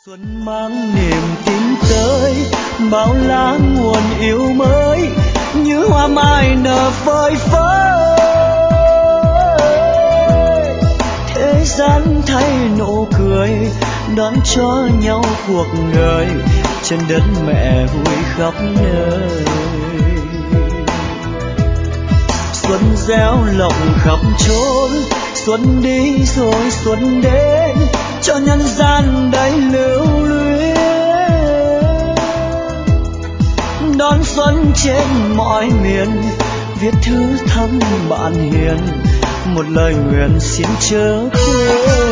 Xuân mang niềm tin tới, bao lá nguồn yêu mới như hoa mai nở phơi phới. Thế gian thay nụ cười đón cho nhau cuộc đời, trên đất mẹ vui khắp nơi. Xuân gieo lộng khắp chốn, xuân đi rồi xuân đến, cho nhân gian đầy lưu luyến. Đón xuân trên mọi miền, viết thư thăm bạn hiền, một lời nguyện xin chớ quên.